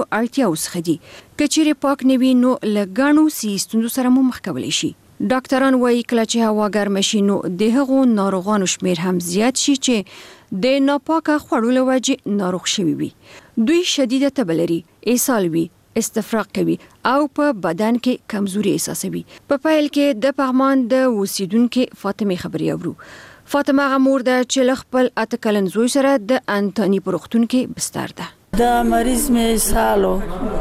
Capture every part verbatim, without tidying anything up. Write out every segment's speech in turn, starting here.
لومړنیو اړتیاو څخه دي. که چیرې پاک نه وي نو له ګڼو صحي ستونزو سره مو مخ کولی شي. ډاکټران وایي کله چې هوا ګرمه شي نو د هغو ناروغانو شمیر هم زیات شي چې د ناپاکه خوړو له وجې ناروغ شوي وي. دوی شدیده تبه لري، اسهال وي، استفراغ کوي او په بدن کې کمزوري احساسوي. په پیل کې د پغمان د اوسیدونکو فاطمه خبري اورو. فاطمه غمور ده چې له خپل اته کلن زوی سره د انټونی په روغتون کې بستر ده. د مریض مې سالو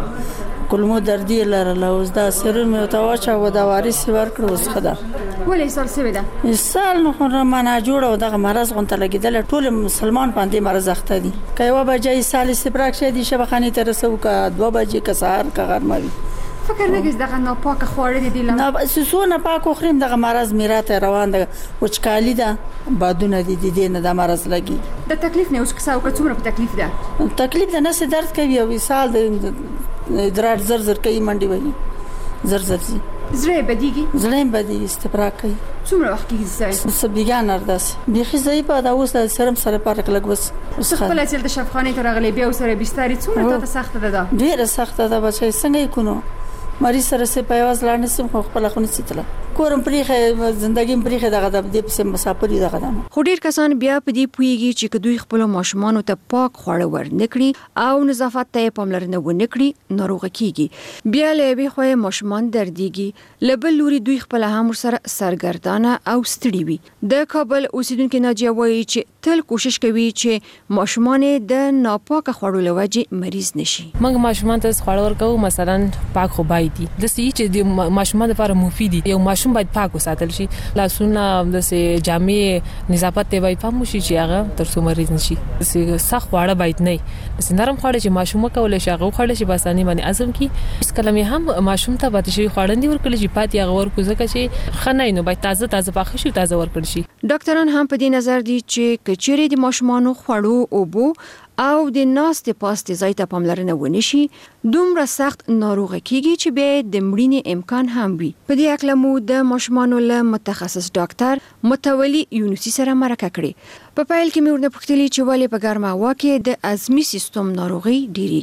کلمو دردی لرله، اوس دا سرور مې تواچا و دا وارث ورکړ اوس خدا. ولې سال سوي ده؟ سال نو خو معنا جوړه دغه مرز غونته لګیدل، ټول مسلمان باندې مرز اخته دي. کایو بجای سال استبراک شه دي شبخانی تر سو کا دوه بجې کا سحر کا غرموي. فکر نه کیږي دغه ناپاکه خواړه دي لم نه سسو نه پاکو خریم دغه مرز میراته روان ده وچکالی ده بادونه دي دي نه د مرز لګي. د تکلیف نه اوس کساو کڅومره په تکلیف ده؟ تکلیف ده نه درد کوي او سال د ادرار زر زر کوي منډي وي زر زر زي زړه بدیږي زړه بدیږي استفراغ کوي. څومره وخت کېږي زای سبيګان ارداس بيخي زای په دا اوس سرم سره پارک لګ بس خپل اصل د شفخانه تر غلې بیا سره بستر څومره ته سخت ده؟ ډیره سخت ده بچي څنګه کونو مریض سره سه پیواز لاندې سم خو خپل خونی سیتله کورم پریخه ژوندۍ پریخه دغه د دې په مسافر دغه ده. خو ډیر کسان بیا په دې پویږي چې کدوې خپل ماشومان ته پاک خواړه ورنکړي او نظافت ته پاملرنه ونکړي ناروغ کیږي. بیا له وی خو ماشومان درديږي، لبل لوري دوی خپل هم سره سرګردانه او ستړي وي. د کابل اوسیدونکو ناجیه وایي چې تل کوشش کوي چې ماشومان د ناپاکه خوړو لوجې مریض نشي. موږ ماشومان ته خوړ ورکو مثلا پاک خو باید دي د سې چې د ماشومان لپاره مفید دي. یو ماشوم باید پاک وساتل شي، لاسونه د سې جامې نظافت ته باید پام وشي چې هغه تر څو مریض نشي. سې سخت خواړه باید نه سې نرم خواړه چې ماشوم کولای شي هغه خواړه چې باساني باندې اعظم کی اس کلمې هم ماشوم ته باید شي خواړندې ورکړي چې پاتې هغه ورکو ځکه چې خنه نو باید تازه تازه پاخه شي تازه ورکړي شي. ډاکټران هم په دې نظر دي چې کچېری د ماشومان خوړو او بو او د ناستې پاستې ځای ته پاملرنه ونشي دومره سخت ناروغه کیږي چې به د مړینې امکان هم وي. په دې اړه مو د ماشومان له متخصص ډاکټر متولي یونسي سره مرکه کړې. په پیل کې مې ورنه پوښتلې چې ولې په ګرمه هوا کې د هضمي سیستم ناروغي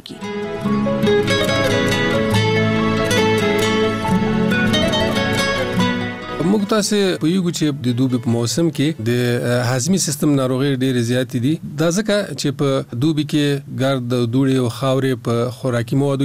ډیریږي. موږ تاسو په یو چې د دوبي په موسم کې د هضمي سیستم ناروغي ډېر زیات دي. دا ځکه چې په دوبي کې ګرد دوړې او خاورې په خوراکي موادو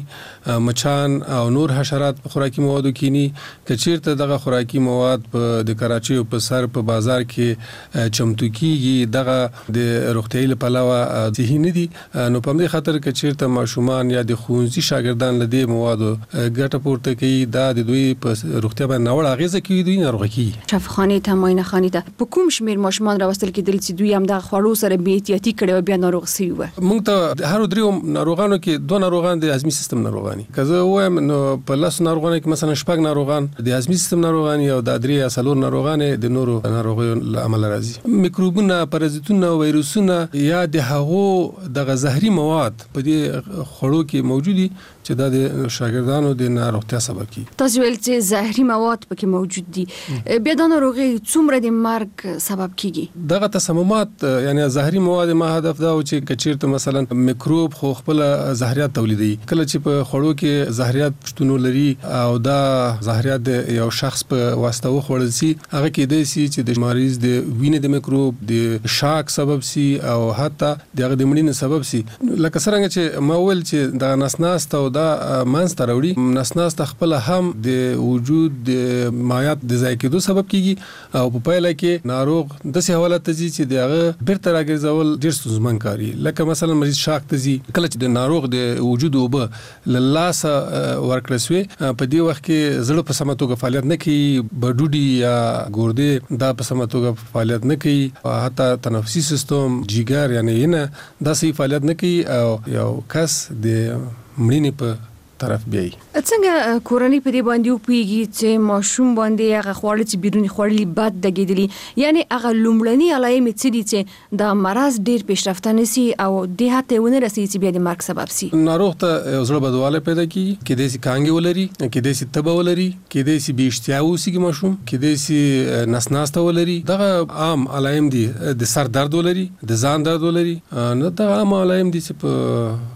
کې مچان او نور حشرات په خوراکي موادو کې کچیرته دغه خوراکي مواد په د کراچي په سر په بازار کې چمتو کیږي دغه د روغتیايي لپاره صحیح نه دي. نو په دې خاطر کچیرته ماشومان یا د ښوونځي شاګردان له دې موادو ګټه پورته کوي دا د دوی په روغتیا باندې ناوړه اغیزه کوي دوی ناروغي کوي. شفخانه ته ماینه خانه ته په کوم شمیر ماشومان راوستل کېدل چې دوی هم د خوړو سره بې احتیاطي کړي او بیا ناروغ شي و. موږ ته هر دریو ناروغانو کې دوه ناروغان د هضمي سیستم ناروغان دي. که زه وایم نو په لاس ناروغانو کې مثلا شپږ ناروغان د هضمي سیستم ناروغان او د درې یا څلور ناروغان د نورو ناروغیو له امله راځي. میکروبونه، پرازیتونه، وایروسونه یا د هغو د غذاهري مواد په دې خوړو کې موجودي چې دا د شاګردانو د ناروغتیا سبب کیږي. تاسو ویل چې زهري مواد پکې موجود دي، بیا د ناروغي څومره د مرګ سبب کیږي؟ دغه تسممات یعنی زهري مواد ما هدف دا و چې کچیرته مثلا میکروب خو خپل زهريات تولیدي. کله چې په خوړو کې زهريات شتون لري او دا زهريات یو شخص په واسطه وخوړل شي هغه کې د سي چې د مریض د وینې د میکروب د شاک سبب سي او حتی دغه د مړینې سبب سي. لکه څنګه چې ما ول چې د نسناست او دا منځ راوړي نسناست خپل هم د وجود د مایات د ځای کېدو سبب کیږي او په پایله کې ناروغ د سه حواله ته چې دغه بیرته راګرځول ډیر ستونزمن کاری. لکه مثلا مریض شاک ته ځي کله چې د ناروغ د وجود او به لاسه ورکړسوي په دې وخت کې زړه په سمه توګه فعالیت نه کوي، بډوډي یا ګردې دا په سمه توګه فعالیت نه کوي، حتی تنفسي سیستم جګر یعنی نه دا صحیح فعالیت نه کوي او یو کس د مړینې په طرف بیاي. څنګه کورنۍ په دې باندې وپیږي چې ماشوم باندې هغه خواړه چې بیرونی خوړلي بد دګیدلی یعنی هغه لومړنی علایمې څه دي چې دا مرض ډیر پیشرفته نسی او د هته ونه رسي چې بیا د مرګ سبب سي؟ ناروغ ته زړه بدواله پیدا کی کې د سي کانګي ولري، کې د سي تبه ولري، کې د سي بیشتیا وسیږي ماشوم، کې د سي نسناسته ولري. دغه عام علائم دي. د سر درد ولري، د ځان درد ولري. نه دا عام علائم دي چې په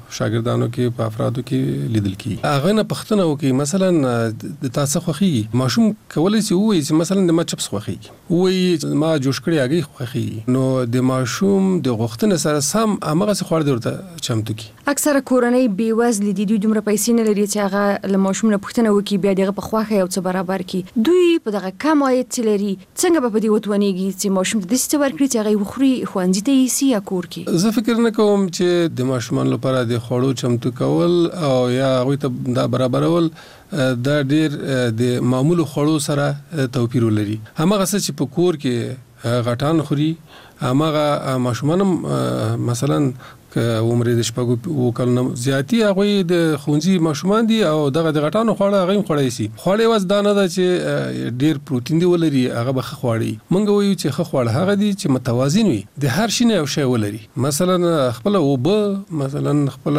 شاګردانو کې په افرادو کې لیدل کیږي. هغه نه پښتنه وکي مثلا د تاسو خوخي ماشوم کولای شي وایي چې مثلا د ما چپس خوخي وایي ما جوش کړی هغه خوخي نو د ماشوم د غوښتنې سره سم هغه څه خور درته چمتو کی. اکثره کورنۍ بیوزل دي، دوی دومره پیسې نه لري چې هغه له ماشوم نه پښتنه وکي بیا دغه په خواخه او څه برابر کی. دوی په دغه کم عاید لري څنګه به په دې وتونیږي چې ماشوم د دې څه ورکړي چې هغه وخوري خوانځي ته یې سی یا کور کې. زه فکر نه کوم چې د ماشومان لپاره د خوړو چمتو کول او یا هغه ته دا برابرول دا ډیر د معمول خوړو سره توپیر لري. همغه څه چې په کور کې غټان خوري همغه ماشومان مثلا که عمر د شپږو وکړنه زیاتی هغه د خونځي ماشومان دي او دغه د غټانو خوړه هغه خوړای شي. خوړې واز دانه ده چې ډیر پروتین دی ولري هغه به خوړی. مونږ وایو چې خ خوړ هغه دي چې متوازن وي د هر شي نه یو شی ولري. مثلا خپل وبه مثلا خپل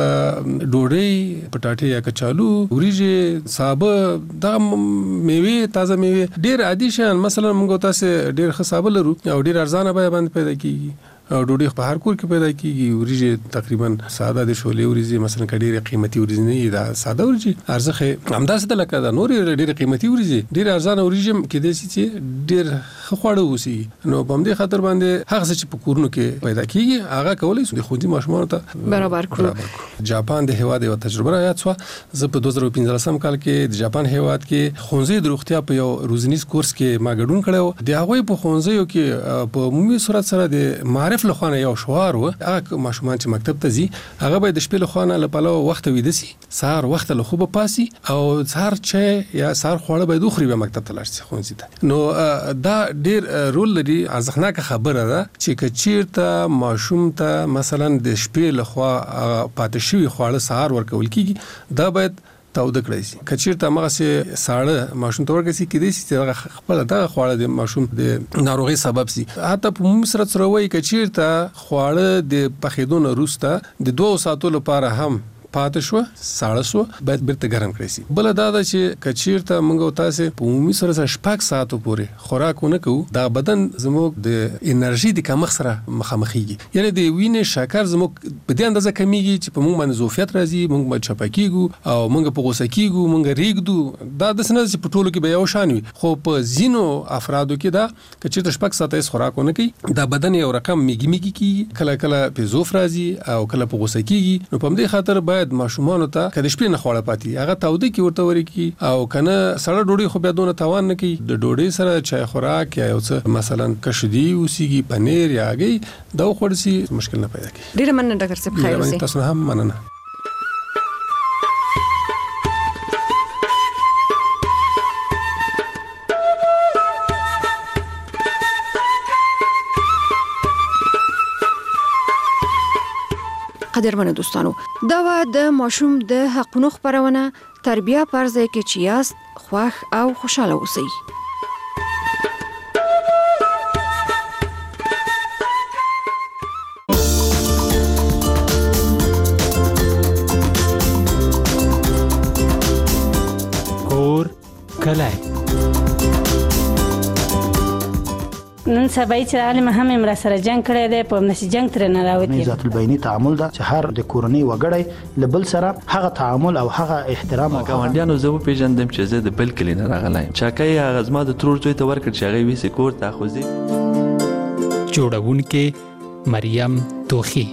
ډوډۍ پټاټې یا کچالو وریجې سابه د میوه تازه میوه ډیر عادي شان مثلا مونږ تاسو ډیر خصابه لرو او ډیر ارزانه به باندې پیدا کیږي او ډوډۍ په هر کور کې پیدا کیږي. وریجې تقریبا ساده د شولې وریجې مثلا کډېره قیمتي وریجې نه دا ساده وریجې ارزخه همداسې د لکه دا نور ډېر قیمتي وریجې ډېر ارزانه وریجې کې د چې ډېر خواړه وسی نو په دې خاطر باندې هغه چې په کورونو کې پیدا کیږي هغه کولای شي د خوندي ماشومان ته برابر کړو. جاپان د هیواد یو تجربه راځه څو زه په دوه زره پنځلسم کال کې د جاپان هیواد کې خونځي د روغتیا په یو روزنیز کورس کې ما ګډون کړو. د هغه په خونځیو کې په عمومي صورت سره د معرف لخوانه یو شوار و هغه ماشومان چې مکتب ته ځي هغه به د شپې لخوانه لپاره وخت ویده سي سهار وخت له خوبه پاسي او سهار چې یا سهار خوړه به دوخري به مکتب ته لاړ شي خونځي ته. نو دا ډیر رول لري ارزښتناک خبره ده چې کچیرته ماشوم ته مثلا د شپې لخوا پاتې شوی خواړه سهار ورکول کیږي دا باید تاود کړی شي. کچیرته هغه سه ساړه ماشوم ته ورکړي کېدای شي چې خپل دغه خواړه د ماشوم د ناروغي سبب شي. حتی په مصر سره وایي کچیرته خواړه د پخېدون وروسته د دوه ساعتو لپاره هم پاتې شو ساړه شو باید بیرته ګرم کړی شي. بل دا ده چې کچیرته موږ تاسو په عمومي سره شپږ ساعتو پورې خوراک ونه کوو دا بدن زموږ د انرژي د کمښت سره مخامخېږي. یعنی د وینې شکر زموږ په دې اندازه کمیږي چې په موږ باندې ظرفیت راځي موږ باندې چپکیږو او موږ په غوسه کیږو موږ ریګدو. دا د سنځ چې په ټولو کې به یو شان وي خو په زینو افرادو کې دا کچیرته شپږ ساعته خوراک ونه کوي دا بدن یو رقم میګي میګي کیږي کله کله په ظرف راځي او کله په غوسه کیږي. نو په دې خاطر باید ماشومان ته کله شپې نه خوړه پاتې هغه تاوده کی ورته ورکی او کنه سړه ډوډۍ خو بیا دونه توان نه کوي د ډوډۍ سره چای خوراک یا یو څه مثلا کشدي اوسېږي پنیر یا هګۍ دا خورسي مشکل نه پیدا کوي. ډیره مننه ډاکټر صاحب خیر اوسئ. تاسو هم مننه. قدرمنو دوستانو دا و د ماشوم د حقونو خبرونه تربیه پرځای کې چې یاست خوښ او خوشاله اوسئ. کور کلای نن سبا چې عالم هم امر سره جنگ کړی دی په نشي جنگ تر نه راوتی. ذات البینی تعامل دا چې هر د کورنۍ وګړی لبل سره هغه تعامل او هغه احترام او ګاونډیانو زه په پیژندم چې زه د بل کلی نه راغلی چاکای هغه زما د ترور زوی ته ورکړ چې هغه ویسې کور ته خوځي. جوړونکې مریم توخی.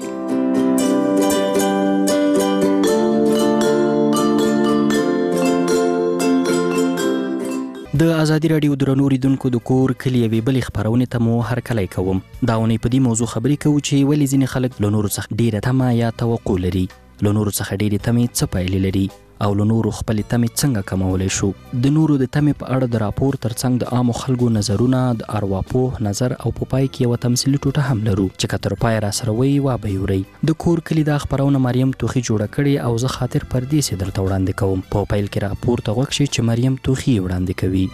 د ازادي رادیو درنو ریدونکو د کور کلی وی بل خبرونه ته مو هر کله کوم دا ونی په دې موضوع خبرې کوي چې ولې ځینې خلک له نورو څخه ډیره تمه یا توقع لري له نورو څخه ډیره تمې څه پایلې لري او له نورو خپل تمې څنګه کمولای شو. د نورو د تمې په اړه د راپور ترڅنګ د عام خلکو نظرونه د ارواپوه نظر او په پای کې یو تمثيلي ټوټه هم لرو چې کتر پای را سره وی وا به یوري. د کور کلی د خبرونه مریم توخی جوړه کړي او زه خاطر پردې سي درته وړاندې کوم. په پایل کې راپور ته وښی چې مریم توخی وړاندې کوي.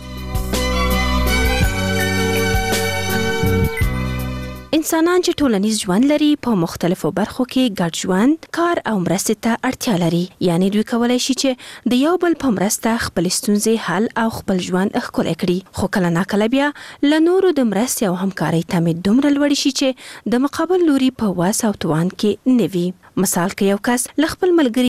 انسانان چې ټولنیز ژوند لري په مختلفو برخو کې ګډ ژوند کار او مرستې ته اړتیا لري یعنی دوی کولای شي چې د یو بل په مرسته خپل ستونزې حل او خپل ژوند ښکلی کړي خو کله ناکله بیا له نورو د مرستې او همکارۍ تمې دومره لوړې شي چې د مقابل لوري په واس او توان کې نه وي. مثال کې یو کس ل خپل ملګری